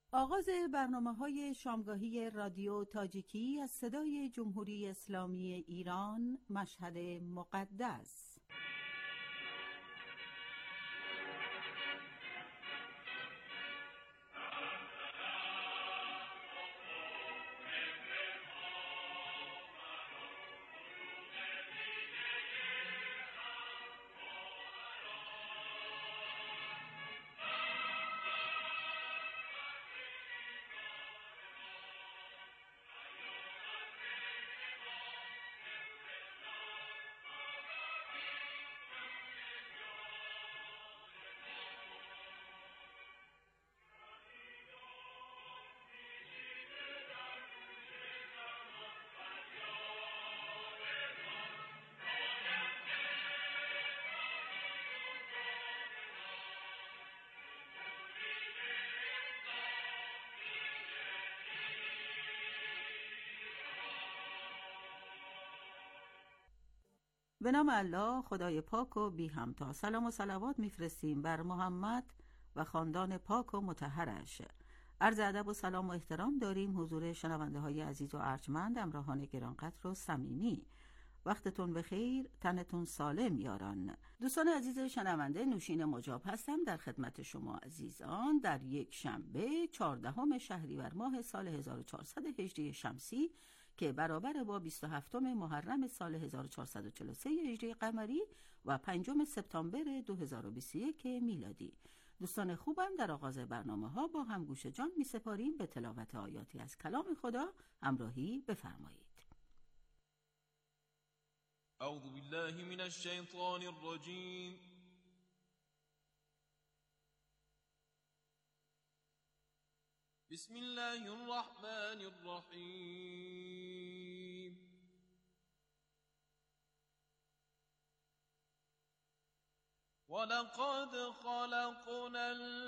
آغاز برنامه‌های شامگاهی رادیو تاجیکی از صدای جمهوری اسلامی ایران، مشهد مقدس. به نام الله، خدای پاک و بی همتا. سلام و صلوات میفرستیم بر محمد و خاندان پاک و مطهرش. عرض ادب و سلام و احترام داریم حضور شنونده های عزیز و ارجمند، همراهان گرانقدر و صمیمی. وقتتون بخیر، تنتون سالم یاران. دوستان عزیز شنونده، نوشین مجاب هستم در خدمت شما عزیزان در یک شنبه 14 شهریور ماه سال 1400 هجری شمسی که برابر با 27 محرم سال 1443 هجری قمری و 5 سپتامبر 2021 میلادی. دوستان خوبم، در آغاز برنامه ها با هم گوش جان می سپاریم به تلاوت آیاتی از کلام خدا. همراهی بفرمایید. اعوذ بالله من الشیطان الرجیم. بسم الله الرحمن الرحیم. ولقد خلقنا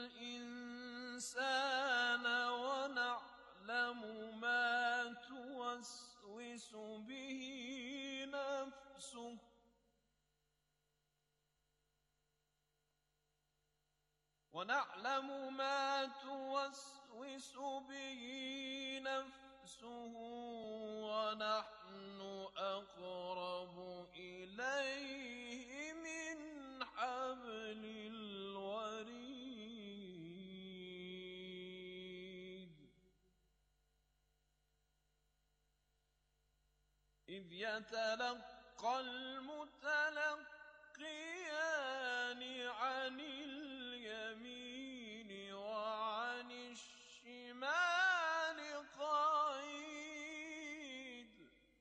الإنسان ونعلم ما توسوس به نفسه ونحن أقرب إليه من حبل الوريد إذ يتلقى المتلقيان عن اليمين وعن الشمال قعيد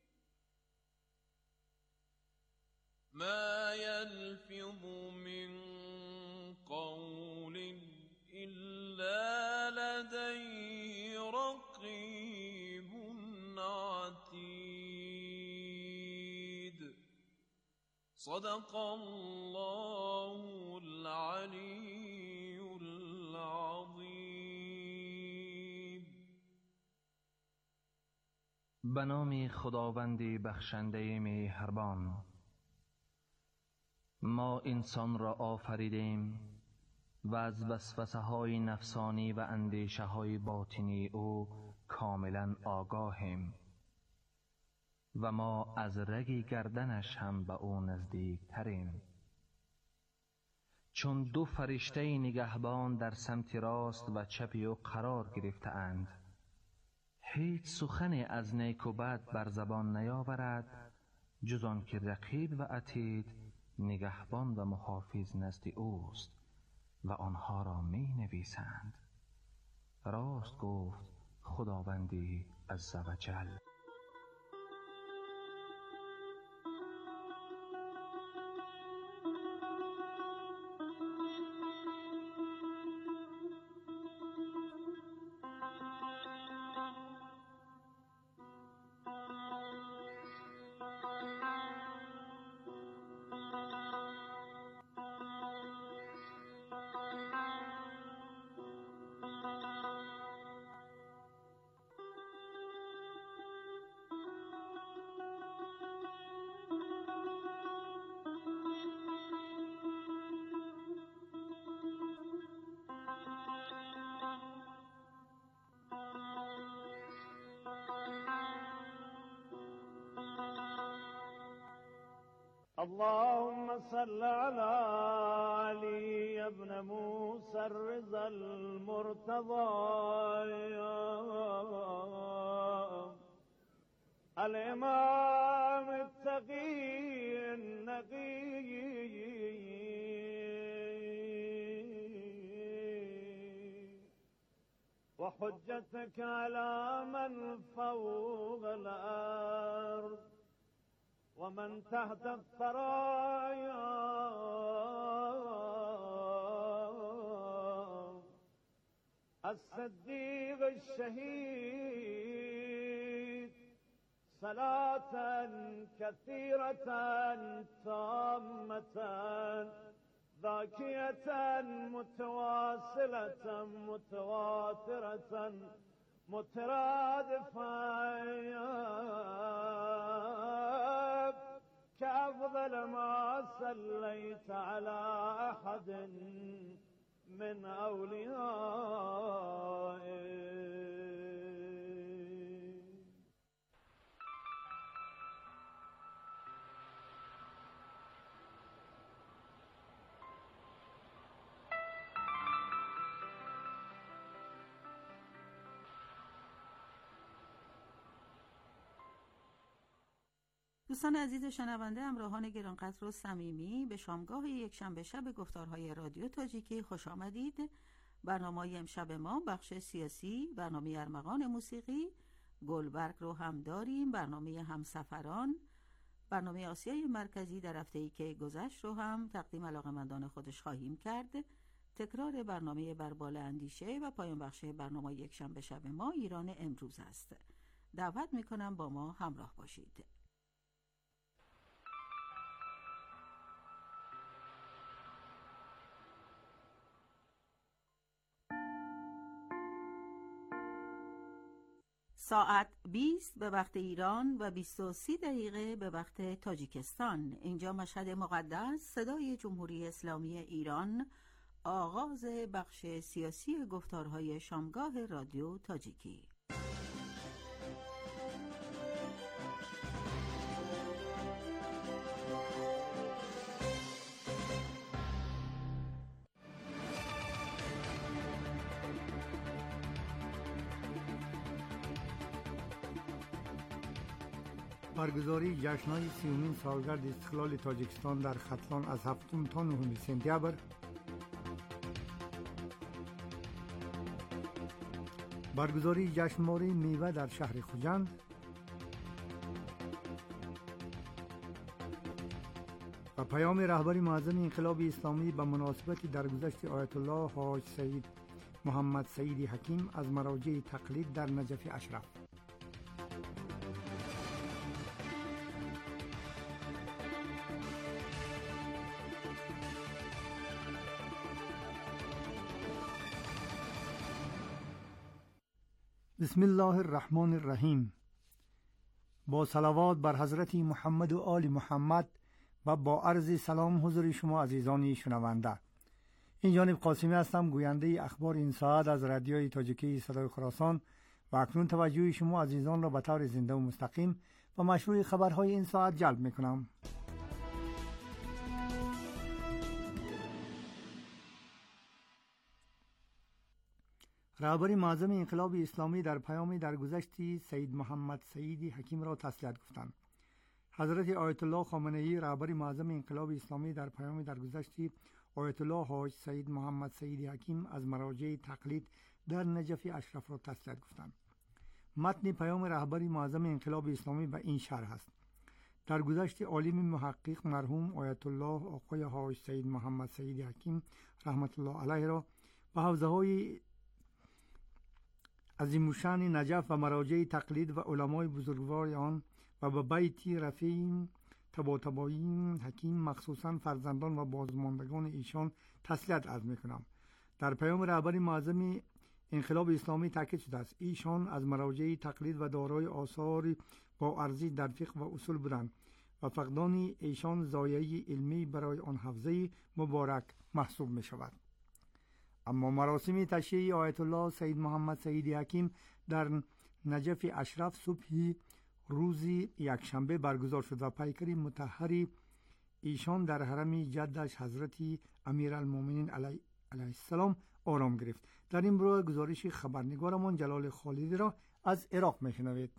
ما يلفظ من قول إلا لديه رقيب عتيد. صدق الله العلی العظیم. به نام خداوند بخشنده مهربان. ما انسان را آفریدیم و از وسوسه های نفسانی و اندیشه های باطنی او کاملا آگاهیم و ما از رگ گردنش هم به او نزدیک تریم. چون دو فرشته نگهبان در سمت راست و چپ او قرار گرفته اند، هیچ سخن از نیک و بد بر زبان نیاورد جز آن که رقیب و عتید نگهبان و محافظ نزد اوست و آنها را می نویسند. راست گفت خداوندی عزوجل. اللهم صل على علي ابن موسى الرضا المرتضى الإمام التقي النقي وحجتك على من فوق الأرض ومن تحت الثرايا الصديق الشهيد صلاة كثيرة تامة ذاكية متواصلة متواترة مترادفة كأفضل ما صليت على أحد من أوليائك. دوستان عزیز شنونده، همراهان گرانقدر و صمیمی، به شامگاه یکشنبه شب گفتارهای رادیو تاجیکی خوش آمدید. برنامه امشب ما بخش سیاسی، برنامه ارمغان موسیقی، گلبرگ رو هم داریم، برنامه همسفران، برنامه آسیای مرکزی در هفته‌ای که گذشت رو هم تقدیم علاقه‌مندان خودش خواهیم کرد. تکرار برنامه بربال اندیشه و پایان بخش برنامه یکشنبه شب ما ایران امروز است. دعوت می‌کنم با ما همراه باشید. ساعت 20 به وقت ایران و 23 دقیقه به وقت تاجیکستان. اینجا مشهد مقدس، صدای جمهوری اسلامی ایران، آغاز بخش سیاسی گفتارهای شامگاه رادیو تاجیکی. برگزاری جشن‌های 30مین سالگرد استقلال تاجیکستان در ختلان از 7 تا 9 سپتامبر، برگزاری جشنواره میوه در شهر خوجند و پیام رهبر معظم انقلاب اسلامی به مناسبت درگذشت آیت الله حاج سید محمد سعید حکیم از مراجع تقلید در نجف اشرف. بسم الله الرحمن الرحیم. با صلوات بر حضرت محمد و آل محمد و با عرض سلام حضور شما عزیزان شنونده. این جانب قاسمی هستم، گوینده اخبار این ساعت از رادیوی تاجیکی صدای خراسان و اکنون توجه شما عزیزان را به طور زنده و مستقیم و مشروع خبرهای این ساعت جلب میکنم. رهبر معظم انقلاب اسلامی در پیام درگذشت سید محمد سعید حکیم را تسلیت گفتند. حضرت آیت الله خامنه‌ای رهبر معظم انقلاب اسلامی در پیام درگذشت آیت الله حاج سید محمد سعید حکیم از مراجع تقلید در نجف اشرف را تسلیت گفتند. متن پیام رهبر معظم انقلاب اسلامی به این شرح است: درگذشت عالم محقق مرحوم آیت الله آقای حاج سید محمد سعید حکیم رحمت الله علیه را به حوزه‌های عظیم‌الشأن نجف و مراجع تقلید و علمای بزرگوار آن و به بیت رفیع طباطبایی حکیم مخصوصاً فرزندان و بازماندگان ایشان تسلیت عرض می‌کنم. در پیام رهبر معظم انقلاب اسلامی تاکید شده است ایشان از مراجع تقلید و دارای آثار با ارزش در فقه و اصول بودند و فقدان ایشان ضایعه علمی برای آن حوزه مبارک محسوب می‌شود. اما مراسم تشییع آیت الله سید محمد سعید حکیم در نجف اشرف صبح روز یکشنبه برگزار شد و پیکر مطهر ایشان در حرم جدش حضرت امیرالمومنین علیه السلام آرام گرفت. در این باره گزارش خبرنگارمان جلال خالدی را از عراق میشنوید.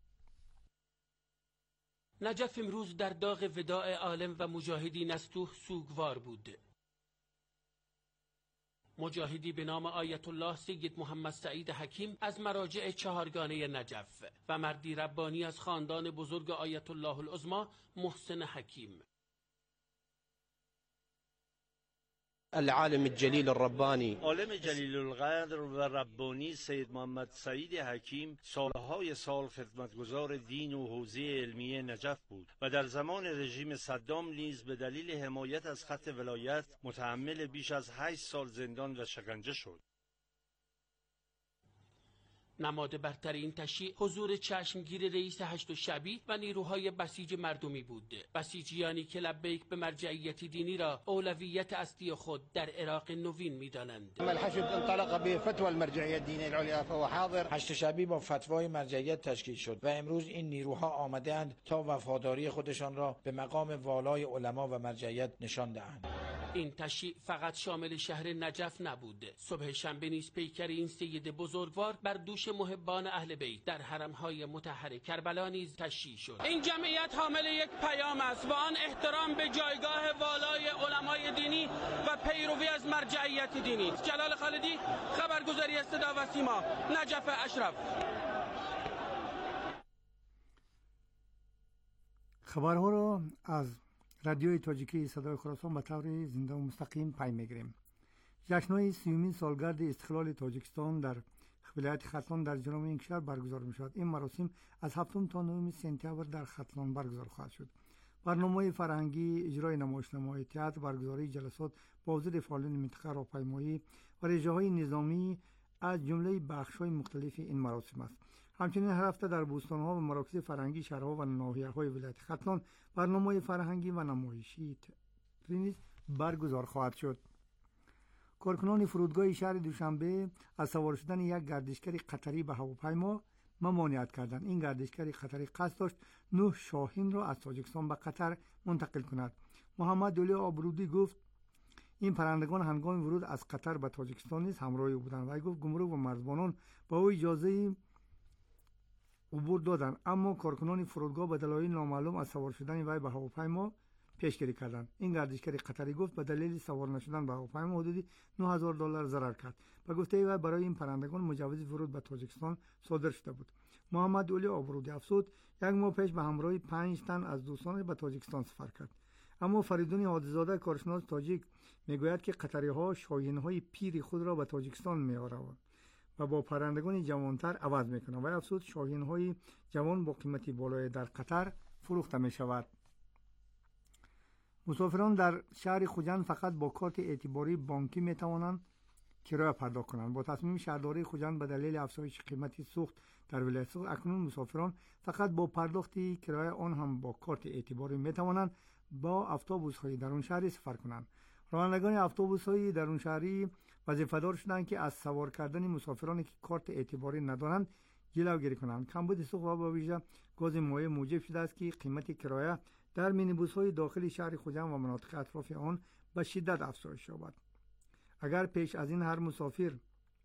نجف امروز در داغ وداع عالم و مجاهدی نستوه سوگوار بود. مجاهدی به نام آیت الله سید محمد سعید حکیم از مراجع چهارگانه نجف و مردی ربانی از خاندان بزرگ آیت الله العظمی محسن حکیم. العالم الجلیل الربانی، عالم جلیل القدر و ربانی سید محمد سعید حکیم سالهای سال خدمتگزار دین و حوزه علمیه نجف بود و در زمان رژیم صدام نیز به دلیل حمایت از خط ولایت متحمل بیش از 8 سال زندان و شکنجه شد. نماد برتر این تشییع حضور چشمگیر رئیس هشت شعبی و نیروهای بسیج مردمی بود. بسیجیانی که لبیک به مرجعیت دینی را اولویت اصلی خود در عراق نوین می‌دانند. الحشد انطلق بفتوى المرجعیه الدینی العلیا فهو حاضر. هشت شعبی با فتوای مرجعیت تشکیل شد و امروز این نیروها آمده‌اند تا وفاداری خودشان را به مقام والای علما و مرجعیت نشان دهند. این تشییع فقط شامل شهر نجف نبود. صبح شنبه نیز پیکر این سید بزرگوار بر دوش محبان اهل بیت در حرمهای مطهر کربلا نیز تشییع شد. این جمعیت حامل یک پیام است و آن احترام به جایگاه والای علمای دینی و پیروی از مرجعیت دینی. جلال خالدی، خبرگزاری صدا و سیما، نجف اشرف. خبرها را از رادیوی تاجیکی صدای خراسان به طور زنده و مستقیم پی میگیریم. جشن‌های 30مین سالگرد استقلال تاجیکستان در ولایت ختلان در جنوب این کشور برگزار می‌شود. این مراسم از 7 تا 9 سپتامبر در ختلان برگزار خواهد شد. برنامه فرهنگی، اجرای نمایشنامه‌های تئاتر، برگزاری جلسات با حضور فعالان منطقه، راهپیمایی و رژه‌های نظامی از جمله بخش‌های مختلف این مراسم است. همچنین هر هفته در بوستان‌ها و مراکز فرهنگی شهرها و ناحیه‌های ولایت ختلان برنامه فرهنگی و نمایشی نیز برگزار خواهد شد. کارکنان فرودگاه شهر دوشنبه از سوار شدن یک گردشگر قطری به هواپیما ممانعت کردند. این گردشگر قطری قصد داشت 9 شاهین را از تاجیکستان به قطر منتقل کند. محمد علی آبرودی گفت این پرندگان هنگام ورود از قطر به تاجیکستان نیز همراه او بودند. وی گفت گمرک و مرزبانان با او اجازه عبور دادند، اما کارکنان فرودگاه به دلایل نامعلوم از سوار شدن وی به هواپیما پیشگیری کردند. این گردشگر قطری گفت به دلیل سوار نشدن به هواپیما حدودی $9000 ضرر کرد. به گفته وی برای این پرندگان مجوز ورود به تاجیکستان صادر شده بود. محمد علی آبرودی افزود یک ماه پیش به همراه 5 تن از دوستان به تاجیکستان سفر کرد. اما فریدون حادث‌زاده کارشناس تاجیک میگوید که قطری‌ها شاهین‌های پیر خود را به تاجیکستان می‌آورند و با پرندگان جوانتر عوض می‌کنند. و افزود شاهین‌های جوان با قیمتی بالای در قطر فروخته می‌شود. مسافران در شهر خوجند فقط با کارت اعتباری بانکی می‌توانند کرایه پرداخت کنند. با تصمیم شهرداری خوجند به دلیل افزایش قیمت سوخت در ولایت سوخت، اکنون مسافران فقط با پرداخت کرایه آن هم با کارت اعتباری می‌توانند با اتوبوس‌های درون شهری سفر کنند. رانندگان اتوبوس‌های درون شهری وظیفه‌دار شدند که از سوار کردن مسافرانی که کارت اعتباری ندارند جلوگیری کنند. کمبود سوخت و به ویژه گاز مایع موجب شده است که قیمت کرایه در مینیبوس‌های داخل شهر خوجند و مناطق اطراف آن به شدت افزایش یابد. اگر پیش از این هر مسافر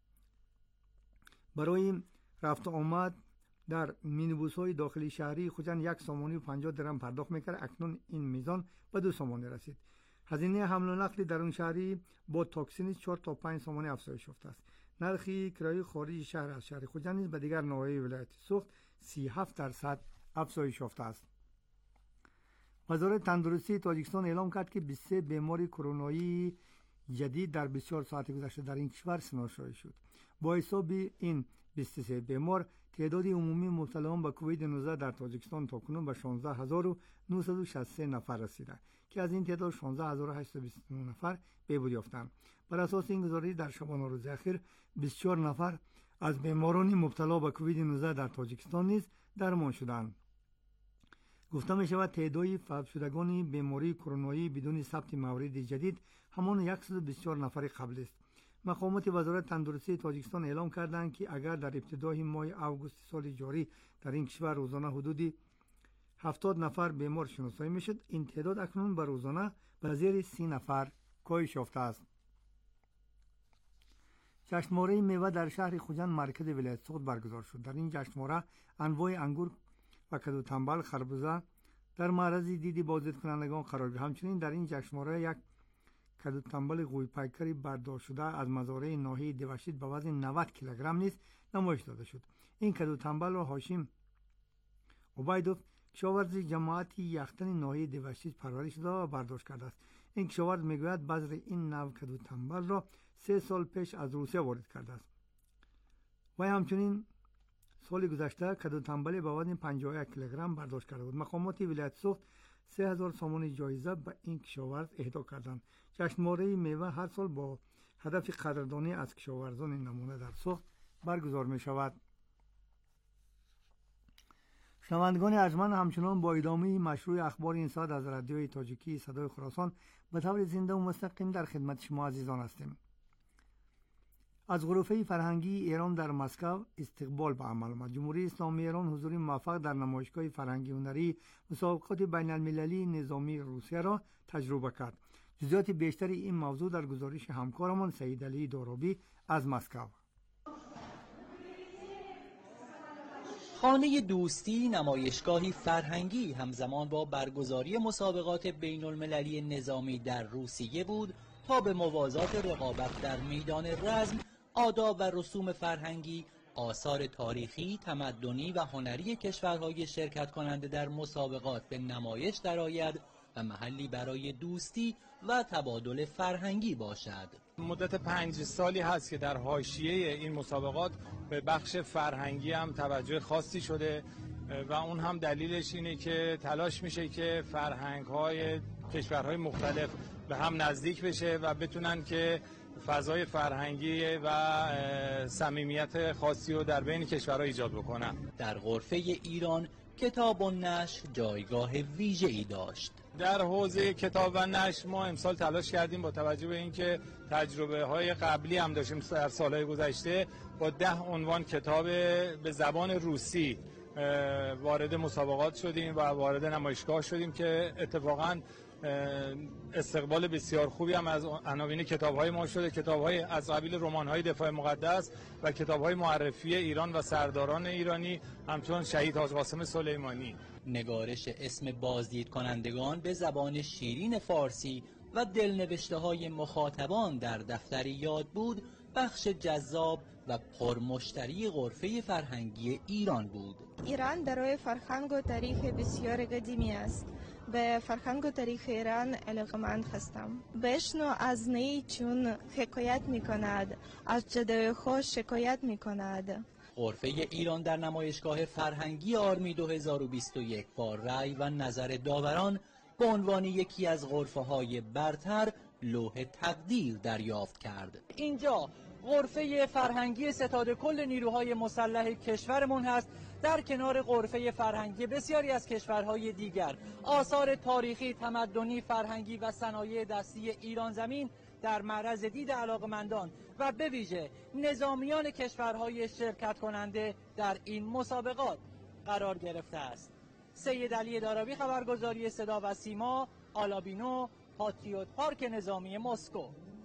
برای رفت و آمد در مینیبوس‌های داخلی شهری خوجند 1 سومانی و 50 درم پرداخت می‌کرد، اکنون این میزان به 2 سومانی رسید. هزینه حمل و نقل درون شهری با تاکسی نیز 4 تا 5 سومانی افزایش یافته است. نرخ کرایه خارج شهر از شهر خوجند نیز به دیگر نواحی ولایت سوخت 37% افزایش یافته است. وزارت تندرستی تاجیکستان اعلام کرد که 23 بیماری کرونایی جدید در 24 ساعت گذشته در این کشور شناسایی شد. با حساب این 23 بیمار تعداد عمومی مبتلایان به کووید 19 در تاجیکستان تاکنون به 16963 نفر رسیده که از این تعداد 16829 نفر بهبود یافتند. بر اساس این گزارش در شبانه روز اخیر 24 نفر از بیماران مبتلا به کووید 19 در تاجیکستان نیز درمان شدند. گفته می شود تعداد فوت شدگان بیماری کرونایی بدون ثبت موارد جدید همان 124 نفر قبل است. مقامات وزارت تندرستی تاجیکستان اعلام کردند که اگر در ابتدای ماه اوگوست سال جاری در این کشور روزانه حدود 70 نفر بیمار شناسایی میشد. این تعداد اکنون به روزانه به زیر 30 نفر کاهش یافته است. جشنواره میوه در شهر خوجند مرکز ولایت سوخت برگزار شد. در این جشنواره انواع انگور و کدو تنبل، خربزه در معرض دید بازدید کنندگان قرار گرفت. همچنین در این جشنواره یک کدو تنبل قوی پیکری برداشت شده از مزارع ناحیه دیوشید به وزن 90 کیلوگرم نیز نمایش داده شد. این کدو تنبل را هاشم عبیدوف کشاورز جماعت یختن ناحیه دیوشید پرورش داده و برداشت کرده است. این کشاورز میگوید بذر این نوع کدو تنبل را 3 سال پیش از روسیه وارد کرده است. و همچنین سال گذشته کدو تنبل به وزن 51 کیلوگرم برداشت کرده بود. مقامات ولایت سوخت 3000 سامان جایزه به این کشاورز اهدا کردند. جشنواره میوه هر سال با هدف قدردانی از کشاورزان نمونه در سوخت برگزار می شود. شنوندگان ارجمند، همچنان با ادامه مشروع اخبار این ساعت از رادیوی تاجیکی صدای خراسان به طور زنده و مستقیم در خدمت شما عزیزان هستیم. از غرفه فرهنگی ایران در مسکو استقبال به عمل آمد. جمهوری اسلامی ایران حضور موفق در نمایشگاه فرهنگی هنری مسابقات بین المللی نظامی روسیه را تجربه کرد. جزئیات بیشتر این موضوع در گزارش همکارمان سید علی دارابی از مسکو. خانه دوستی نمایشگاهی فرهنگی همزمان با برگزاری مسابقات بین المللی نظامی در روسیه بود تا به موازات رقابت در میدان رزم، آداب و رسوم فرهنگی، آثار تاریخی، تمدنی و هنری کشورهای شرکت کننده در مسابقات به نمایش درآید و محلی برای دوستی و تبادل فرهنگی باشد. مدت 5 سالی هست که در حاشیه این مسابقات به بخش فرهنگی هم توجه خاصی شده و اون هم دلیلش اینه که تلاش میشه که فرهنگ‌های کشورهای مختلف به هم نزدیک بشه و بتونن که فضای فرهنگی و صمیمیت خاصی رو در بین کشورها ایجاد بکنن. در غرفه ایران کتاب و نشر جایگاه ویژه‌ای داشت. در حوزه کتاب و نشر ما امسال تلاش کردیم با توجه به اینکه تجربه‌های قبلی هم داشتیم در سالهای گذشته، با 10 عنوان کتاب به زبان روسی وارد مسابقات شدیم و وارد نمایشگاه شدیم که اتفاقاً استقبال بسیار خوبی هم از عناوین کتاب‌های ما شده. کتاب‌های از قبیل رمان‌های دفاع مقدس و کتاب‌های معرفی ایران و سرداران ایرانی، همچون شهید حاج قاسم سلیمانی. نگارش اسم بازدید کنندگان به زبان شیرین فارسی و دلنوشته‌های مخاطبان در دفتر یاد بود بخش جذاب و پرمشتری غرفه فرهنگی ایران بود. ایران دارای فرهنگ و تاریخ بسیار قدیمی است. به فرهنگ و تاریخ ایران علاقه‌مند هستم. بشنو از نی چون حکایت می‌کند، از جدای خود شکایت می‌کند. غرفه ایران در نمایشگاه فرهنگی آرمی 2021 با رأی و نظر داوران به عنوان یکی از غرفه‌های برتر لوح تقدیر دریافت کرد. اینجا غرفه فرهنگی ستاد کل نیروهای مسلح کشورمون هست. در کنار غرفه فرهنگی بسیاری از کشورهای دیگر آثار تاریخی، تمدنی، فرهنگی و صنایع دستی ایران زمین در معرض دید علاقمندان و به ویژه نظامیان کشورهای شرکت کننده در این مسابقات قرار گرفته است. سید علی دارابی، خبرگزاری صدا و سیما، آلابینو، پاتریوت پارک نظامی مسکو.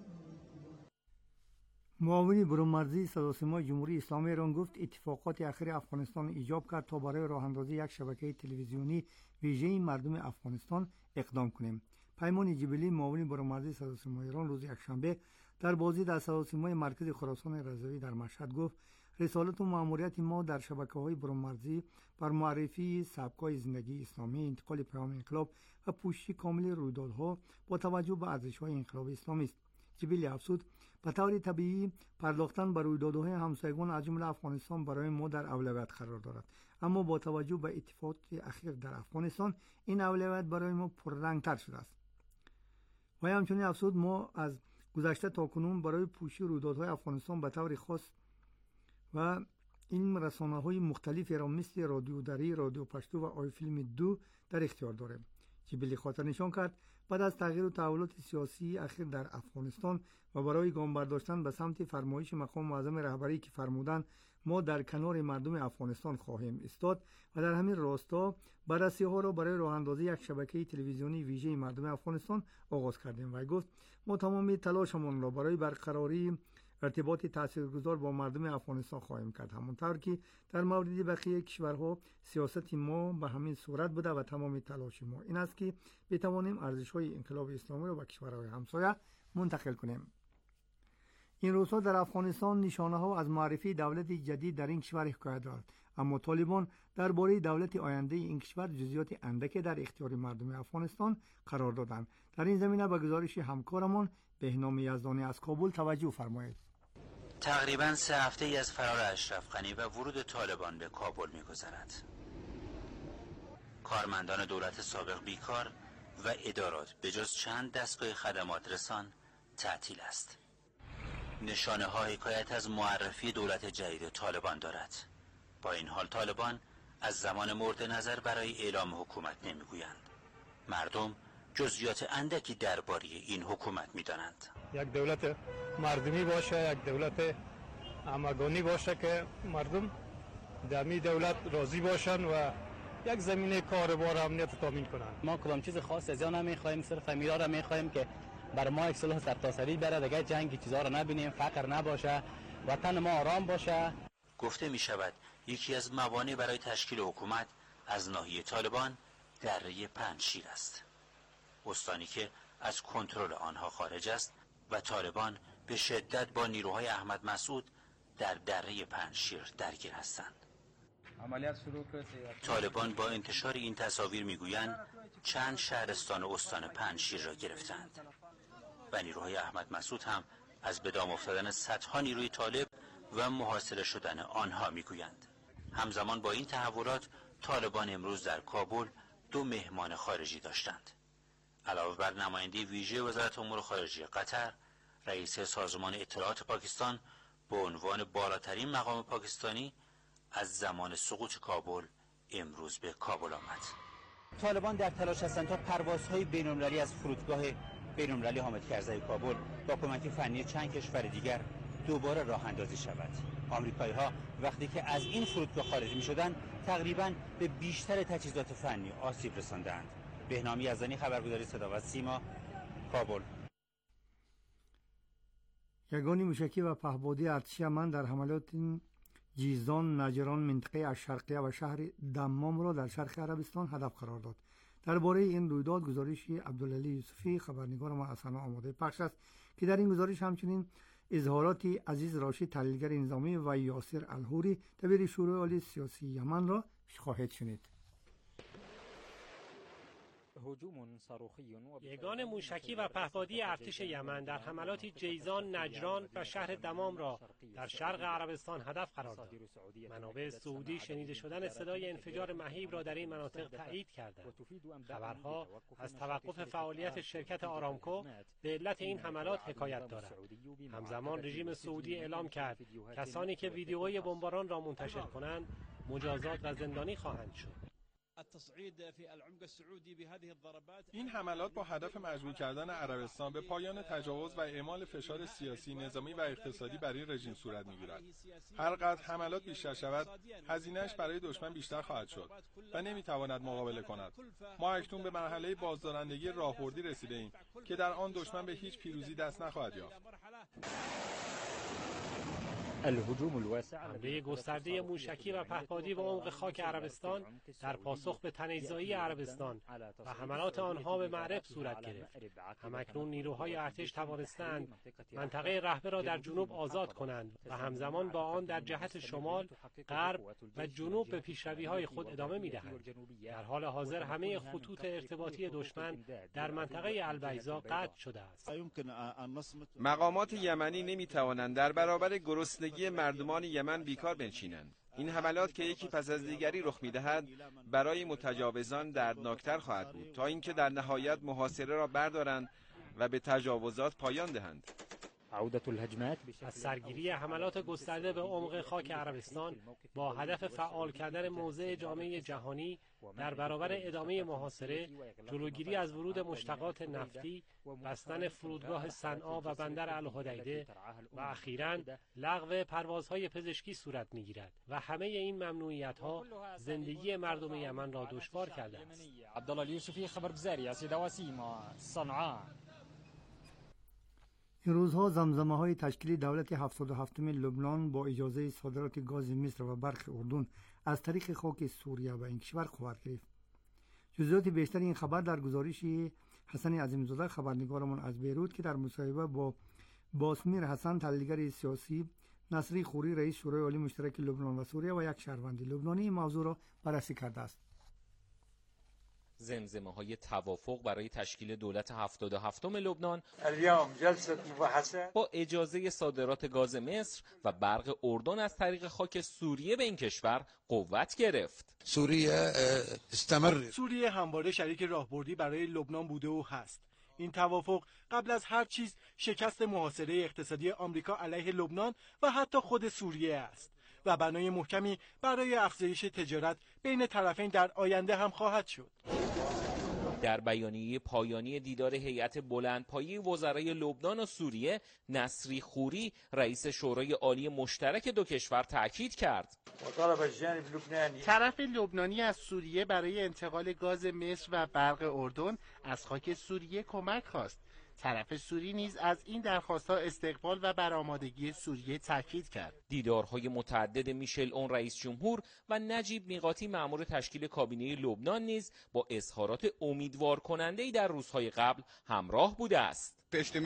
معاون برونمرزی صداوسیمای جمهوری اسلامی ایران گفت اتفاقات اخیر افغانستان ایجاب کرد تا برای راه اندازی یک شبکه تلویزیونی ویژه مردم افغانستان اقدام کنیم. پیمان جبلی، معاون برونمرزی صداوسیمای ایران، روز یکشنبه در بازدید از صداوسیمای مرکز خراسان رضوی در مشهد گفت رسالت و مأموریت ما در شبکه‌های برونمرزی بر معرفی سبک‌های زندگی اسلامی، انتقال پیام انقلاب و پوشش کامل رویدادها با توجه به ارزش‌های انقلاب اسلامی است. جبلی افزود به طور طبیعی پرداختن به رویدادهای همسایگان از جمله افغانستان برای ما در اولویت قرار دارد، اما با توجه به اتفاقات اخیر در افغانستان این اولویت برای ما پررنگ‌تر شده است. و همچنین افزود ما از گذشته تا کنون برای پوشش رویدادهای افغانستان به طور خاص و این رسانه‌های مختلفی را مثل رادیو دری، رادیو پشتو و آی فیلم 2 در اختیار داریم. جبلی خاطر نشان کرد بعد از تغییر و تحولات سیاسی اخیر در افغانستان و برای گام برداشتن به سمت فرمایش مقام معظم رهبری که فرمودند ما در کنار مردم افغانستان خواهیم ایستاد و در همین راستا بررسی‌ها را برای راه اندازی یک شبکه تلویزیونی ویژه مردم افغانستان آغاز کردیم و گفت ما تمام تلاشمان را برای برقراری ارتباط تاثیرگذار با مردم افغانستان خواهیم کرد، همانطور که در مورد بقیه کشورها سیاست ما به همین صورت بوده و تمام تلاش ما این است که بتوانیم ارزش‌های انقلاب اسلامی را به کشورهای همسایه منتقل کنیم. این روزها در افغانستان نشانه‌ها از معرفی دولت جدید در این کشور حکایت دارد، اما طالبان درباره دولت آینده این کشور جزئیات اندکی در اختیار مردم افغانستان قرار دادند. در این زمینه به گزارش همکارمان بهنام یزدانی از کابل توجه فرمایید. تقریباً 3 هفته ای از فرار اشرف غنی و ورود طالبان به کابل می‌گذرد. کارمندان دولت سابق بیکار و ادارات به جز چند دستگاه خدمات رسان تعطیل است. نشانه ها حکایت از معرفی دولت جدید طالبان دارد. با این حال طالبان از زمان مورد نظر برای اعلام حکومت نمیگویند. مردم جزئیات اندکی درباره این حکومت میدانند. یک دولت مردمی باشه، یک دولت همگانی باشه که مردم در می دولت راضی باشن و یک زمینه کاربار امنیت تامین کنند. ما کدام چیز خاص از آن نمیخوایم، صرف امیرا را میخوایم که بر ما یک صلح سرتاسری بره، دیگه جنگ چیزا را نبینیم، فقر نباشه، وطن ما آرام باشه. گفته می شود یکی از موانع برای تشکیل حکومت از ناحیه طالبان دره پنجشیر است، استانی که از کنترل آنها خارج است و طالبان به شدت با نیروهای احمد مسعود در دره پنجشیر درگیر هستند. طالبان با انتشار این تصاویر میگویند چند شهرستان استان پنجشیر را گرفتند و نیروهای احمد مسعود هم از به دام افتادن صدها نیروی طالب و محاصره شدن آنها میگویند. همزمان با این تحولات طالبان امروز در کابل 2 مهمان خارجی داشتند. علاوه بر نماینده ویژه وزارت امور خارجه قطر، رئیس سازمان اطلاعات پاکستان به عنوان بالاترین مقام پاکستانی از زمان سقوط کابل امروز به کابل آمد. طالبان در تلاش هستند تا پروازهای بین‌المللی از فرودگاه بین‌المللی حامد کرزی کابل با کمک فنی چند کشور دیگر دوباره راه اندازی شود. آمریکایی‌ها وقتی که از این فرودگاه خارج می‌شدند تقریباً به بیشتر تجهیزات فنی آسیب رساندند. بهنام یزدانی، خبرگزاری صدا و سیما، کابل. یگان موشکی و پهپادی ارتش یمن در حملات جیزان، نجران، منطقه الشرقیه و شهر دمام را در شرق عربستان هدف قرار داد. درباره این رویداد گزارش عبدالعلی یوسفی خبرنگار ما از صنعا آماده پخش است که در این گزارش همچنین اظهارات عزیز راشد تحلیلگر نظامی و یاسر الحوری دبیر شورای عالی سیاسی یمن را خواهید شنید. یگان موشکی و پهپادی ارتش یمن در حملات جیزان، نجران و شهر دمام را در شرق عربستان هدف قرار داد. منابع سعودی شنیده شدن صدای انفجار مهیب را در این مناطق تایید کردند. خبرها از توقف فعالیت شرکت آرامکو به علت این حملات حکایت دارد. همزمان رژیم سعودی اعلام کرد کسانی که ویدیوی بمباران را منتشر کنند مجازات و زندانی خواهند شد. این حملات با هدف مجبور کردن عربستان به پایان تجاوز و اعمال فشار سیاسی، نظامی و اقتصادی بر این رژیم صورت می‌گیرد. هر قدر حملات بیشتر شود، هزینه‌اش برای دشمن بیشتر خواهد شد و نمی‌تواند مقابله کند. ما اکنون به مرحله بازدارندگی راهبردی رسیده‌ایم که در آن دشمن به هیچ پیروزی دست نخواهد یافت. حمله گسترده موشکی و پهپادی به عمق خاک عربستان در پاسخ به تنیزایی عربستان و حملات آنها به معرب صورت گرفت. همکنون نیروهای ارتش توانستند منطقه رهبه را در جنوب آزاد کنند و همزمان با آن در جهت شمال، غرب و جنوب به پیشروی‌های خود ادامه می‌دهند. در حال حاضر همه خطوط ارتباطی دشمن در منطقه البیضا قطع شده است. مقامات یمنی نمی‌توانند در برابر گرسنگی مردمان یمن بیکار بنشینند. این حملات که یکی پس از دیگری رخ می‌دهد برای متجاوزان دردناکتر خواهد بود تا اینکه در نهایت محاصره را بردارند و به تجاوزات پایان دهند. از سرگیری حملات گسترده به عمق خاک عربستان با هدف فعال کردن موضع جامعه جهانی در برابر ادامه محاصره، جلوگیری از ورود مشتقات نفتی، بستن فرودگاه صنعا و بندر الحدیده و اخیراً لغو پروازهای پزشکی صورت می‌گیرد و همه این ممنوعیت‌ها زندگی مردم یمن را دشوار کرده است. عبدالله الیوسفی خبرگزاری از دواسیما صنعا. این روزها زمزمه های تشکیل دولت 77 لبنان با اجازه صادرات گاز مصر و برق اردن از طریق خاک سوریه و این کشور قوت گرفت. جزئیات بیشتر این خبر در گزارش حسن عظیمزاده خبرنگارمان از بیروت که در مصاحبه با باسمیر حسن تحلیلگر سیاسی، نصری خوری رئیس شورای عالی مشترک لبنان و سوریه و یک شهروند لبنانی این موضوع را بررسی کرده است. زمزمه‌های توافق برای تشکیل دولت 77 لبنان با اجازه صادرات گاز مصر و برق اردن از طریق خاک سوریه به این کشور قوت گرفت. سوریه همواره شریک راهبردی برای لبنان بوده و هست. این توافق قبل از هر چیز شکست محاصره اقتصادی آمریکا علیه لبنان و حتی خود سوریه است و بنای محکمی برای افزایش تجارت بین طرفین در آینده هم خواهد شد. در بیانیه پایانی دیدار هیئت بلندپایه وزرای لبنان و سوریه، نصری خوری رئیس شورای عالی مشترک دو کشور تاکید کرد طرف لبنانی از سوریه برای انتقال گاز مصر و برق اردن از خاک سوریه کمک خواست. طرف سوری نیز از این درخواست‌ها استقبال و برآمادگی سوریه تاکید کرد. دیدارهای متعدد میشل اون رئیس جمهور و نجیب میقاتی مأمور تشکیل کابینه لبنان نیز با اظهارات امیدوار کننده‌ای در روزهای قبل همراه بوده است.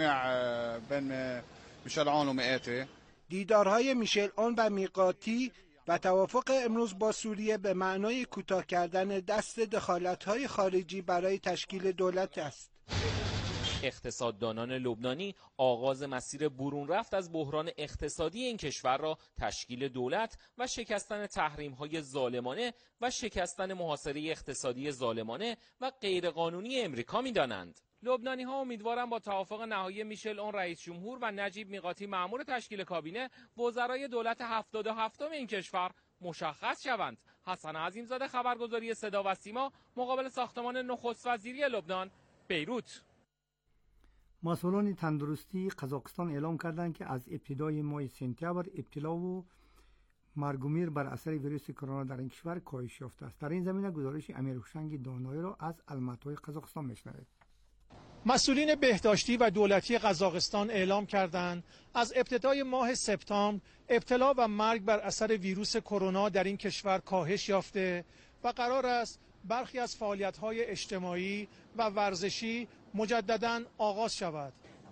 دیدارهای میشل اون و میقاتی و توافق امروز با سوریه به معنای کوتاه کردن دست دخالت‌های خارجی برای تشکیل دولت است. اقتصاددانان لبنانی آغاز مسیر برون رفت از بحران اقتصادی این کشور را تشکیل دولت و شکستن تحریم‌های ظالمانه و شکستن محاصره اقتصادی ظالمانه و غیرقانونی امریکا می‌دانند. لبنانی‌ها امیدوارند با توافق نهایی میشل اون رئیس جمهور و نجیب میقاتی مأمور تشکیل کابینه، وزرای دولت 77 این کشور مشخص شوند. حسن عظیمزاده خبرگزاری صدا و سیما مقابل ساختمان نخست وزیری لبنان، بیروت. مسئولان تندرستی قزاقستان اعلام کردند که از ابتدای ماه سپتامبر ابتلا و مرگ و میر بر اثر ویروس کرونا در این کشور کاهش یافته است. در این زمینه گزارش امیرهوشنگ دانایی را از الماتای قزاقستان میشنوید. مسئولین بهداشتی و دولتی قزاقستان اعلام کردند از ابتدای ماه سپتامبر ابتلا و مرگ بر اثر ویروس کرونا در این کشور کاهش یافته و قرار است برخی از فعالیت‌های اجتماعی و ورزشی مجدداً آغاز شود.